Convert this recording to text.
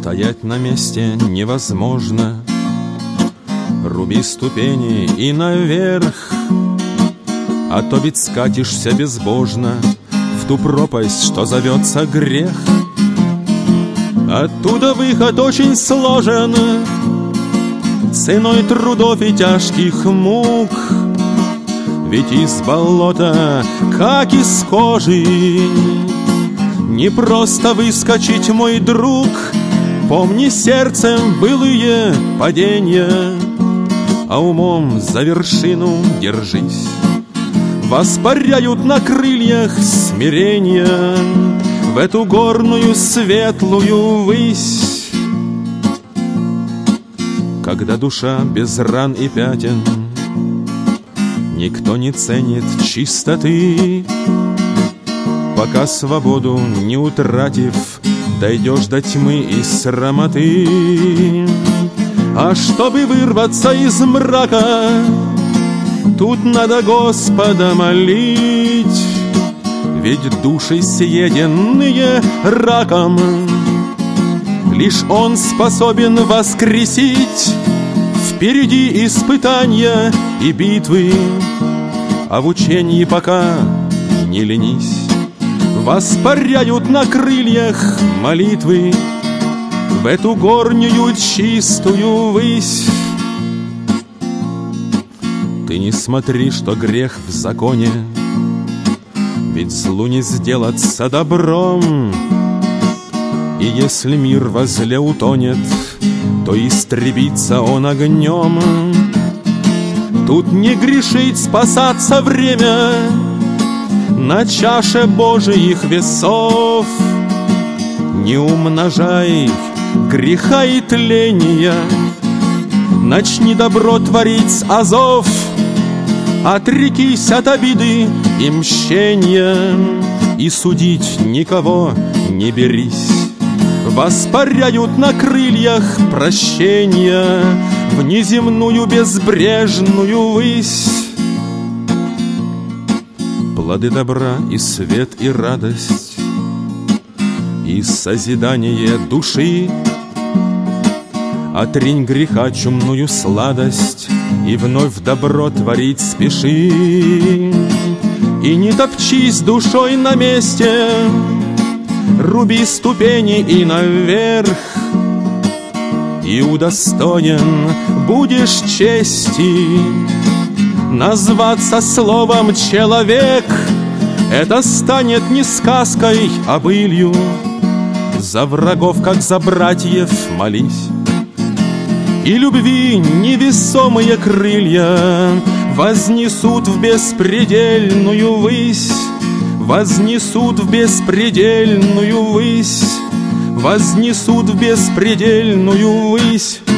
Стоять на месте невозможно. Руби ступени и наверх, а то ведь скатишься безбожно в ту пропасть, что зовется грех. Оттуда выход очень сложен, ценой трудов и тяжких мук. Ведь из болота, как из кожи, не просто выскочить, мой друг. Помни сердцем былые падения, а умом за вершину держись. Воспаряют на крыльях смирения в эту горную светлую высь. Когда душа без ран и пятен, никто не ценит чистоты. Пока свободу не утратив, дойдешь до тьмы и срамоты. А чтобы вырваться из мрака, тут надо Господа молить. Ведь души, съеденные раком, лишь Он способен воскресить. Впереди испытания и битвы, а в учении пока не ленись. Воспаряют на крыльях молитвы в эту горнюю чистую высь. Ты не смотри, что грех в законе, ведь злу не сделаться добром. И если мир во зле утонет, то истребится он огнем. Тут не грешить, спасаться время на чаше Божиих весов. Не умножай греха и тления, начни добро творить с азов. Отрекись от обиды и мщения, и судить никого не берись. Воспаряют на крыльях прощения в неземную безбрежную высь. Плоды добра и свет и радость, и созидание души. Отринь греха чумную сладость, и вновь добро творить спеши. И не топчись душой на месте, руби ступени и наверх, и удостоен будешь чести назваться словом человек. Это станет не сказкой, а былью. За врагов, как за братьев, молись. И любви невесомые крылья вознесут в беспредельную высь. Вознесут в беспредельную высь. Вознесут в беспредельную высь.